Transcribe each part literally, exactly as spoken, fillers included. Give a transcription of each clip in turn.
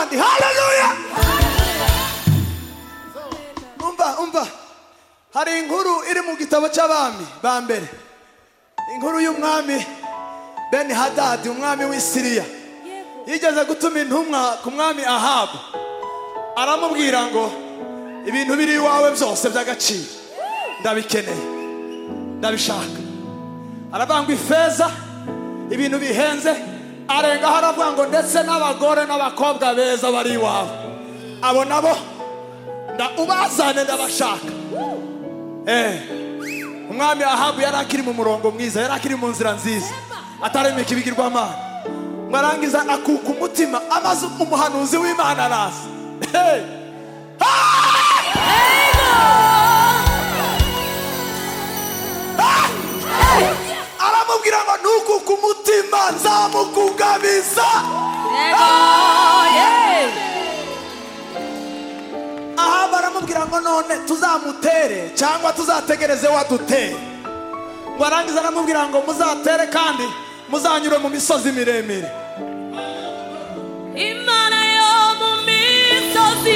n'abandi. Haleluya. Umva umva, hari inkuru iri mu gitabo cy'abami ba mbere, inkuru y'umwami Beni Hadadi, umwami w'i Siriya. Yigeze gutuma intumwa ku mwami Ahabu, aramubwira ngo ibintu biri iwawe byose by'agaciro ndabikeneye, ndabishaka. Aravuga ngo ifeza, ibintu bihenze, arenga haravuga ngo ndetse n'abagore n'abakobwa beza bari iwawe, abo nabo nda ubazane ndabashaka. Eh, umwami Ahabu yari akiri mu murongo mwiza, yari akiri mu nzira nziza, ataremeka ibigirwamana. Mwarangiza akuka umutima, amaze umuhanuzi w'Imana araza. Hey! Aramubwira ngo nukuka umutima nzamukugabiza. Aha baramubwira ngo none tuzamutere cyangwa tuzategereze wadutere. Mwarangiza aramubwira ngo muzatere kandi muzanyure mu misozi miremire. Imana yo mu misozi.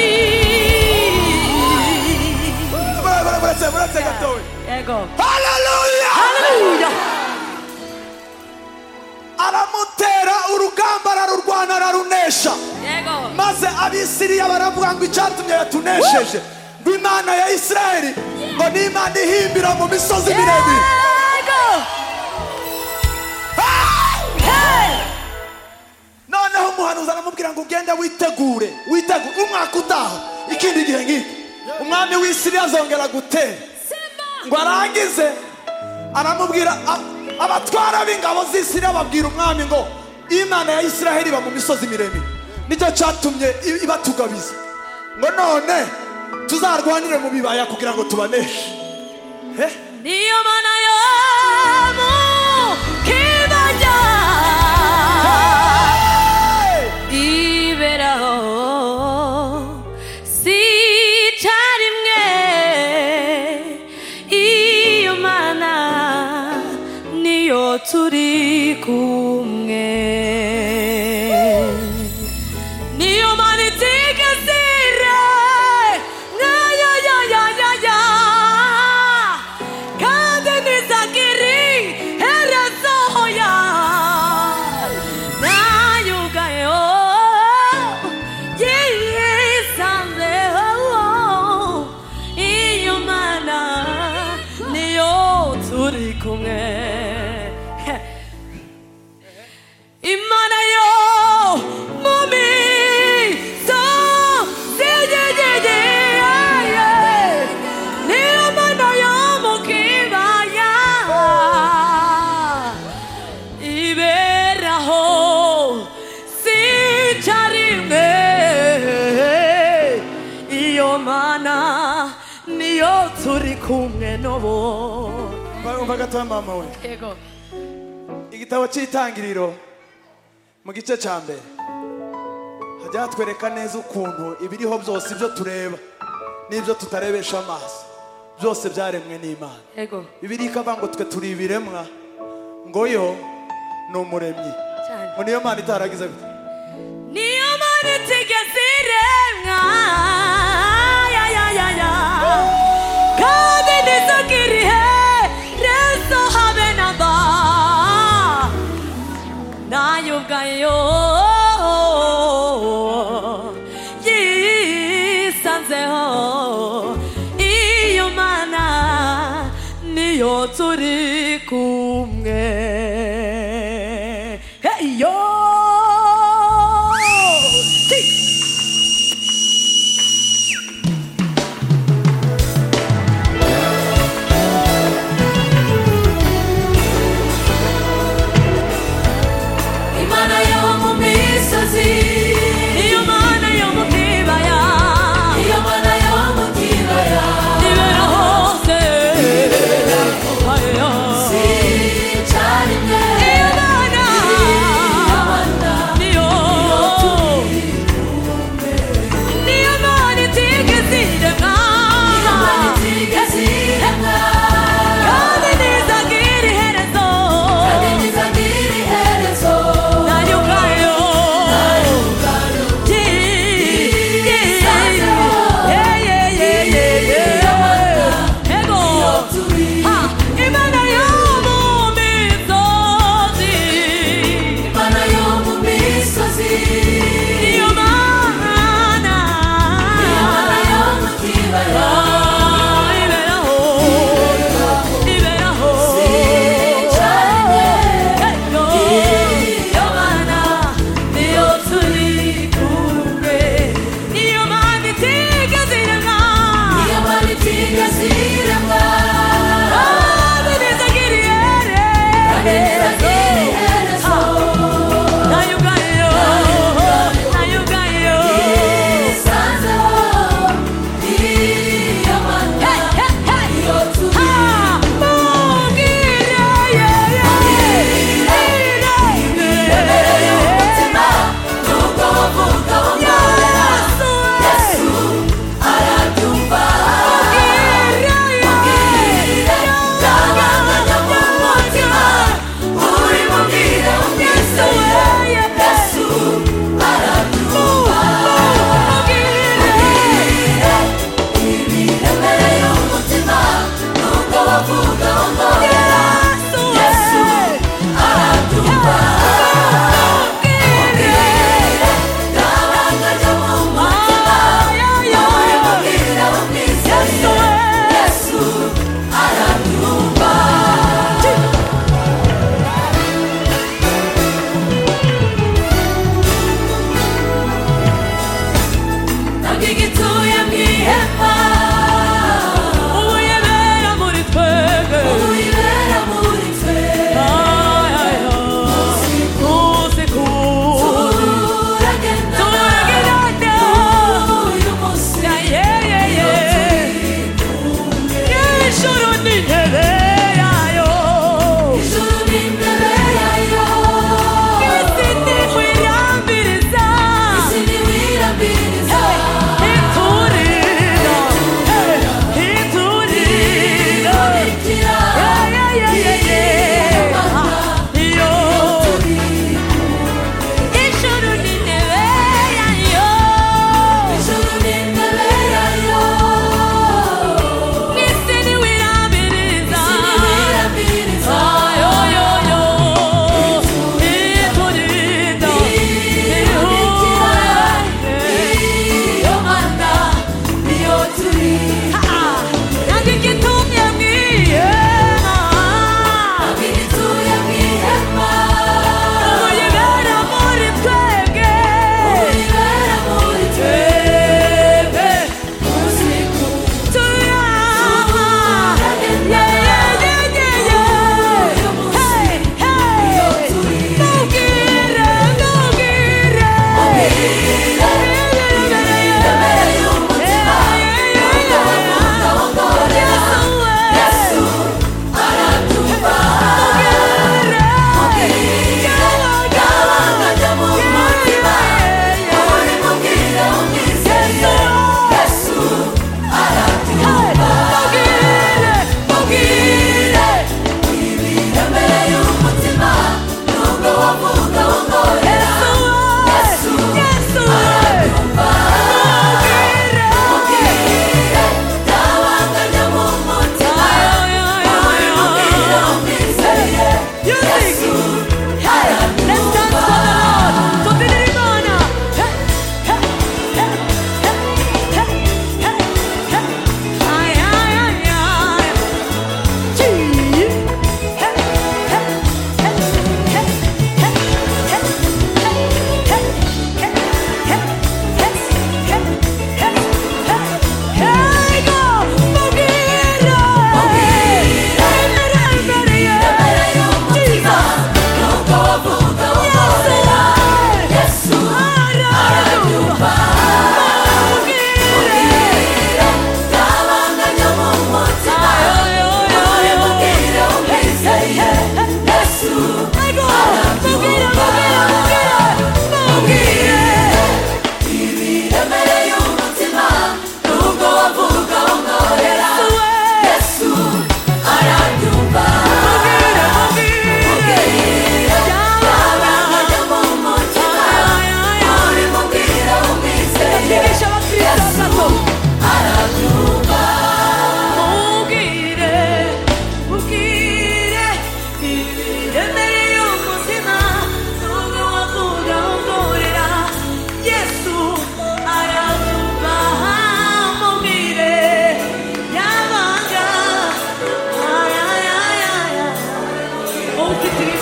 Muretse muretse gatowe. Yego. Haleluya. Haleluya. Aramutera urugamba ararurwana ararunesha. Yego. Maze abisiriya baravuga ngo icyatumye yatunesheje ngo Imana ya Isirayeli ngo ni Imana ihimbira mu misozi miremire. Noneho umuhanuzi aramubwira ngo ugende witegure, witegure umwaka utaha ikindi gihe ngiki umwami w'i Siriya azongera gutera. Ngo arangize aramubwira abatwara b'ingabo z'i Siriya babwira umwami ngo Imana ya Isirayeli iba mu misozi miremire, nicyo cyatumye ibatugabiza ngo none tuzarwanire mu bibaya kugira ngo tubaneshe. Niyo Mana yo mu kibaya iberaho si cyarimwe, iyo Mana niyo turi kumwe. Niyo Mana itigeze nkayo ya ya ya ya, kandi ntizagire iherezo hoya. Nayo ubwayo yisanzeho, iyo Mana niyo turi kumwe. Imana yo mu misozi, niyo Mana yo mu kibaya iberaho si cyarimwe, iyo Mana niyo turi kumwe n'ubu. Umva gatoya mama we. Yego. Igitabo cy'Itangiriro mu gice cya mbere hajya hatwereka neza ukuntu ibiriho byose, ibyo tureba n'ibyo tutarebesha amaso, byose byaremwe n'Imana. Yego. Bibiliya ikavuga ngo twe turi ibiremwa, ngo yo ni umuremyi. Ngo niyo Mana itaragize gute? Niyo Mana itigeze iremwa, ya ya ya ya, kandi ntizagire iherezo habe na mba. Nayo ubwayo yisanzeho, iyo Mana niyo turi kumwe. Hey yo. Imana yo mu misozi, iyo Mana yo mu kibaya, iyo Mana yo mu kibaya ibera hose, si cyarimwe, iyo Mana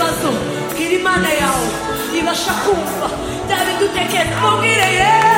ikibazo bwira imana yawe ibasha kumva bya bintu utekereza mubwire yewe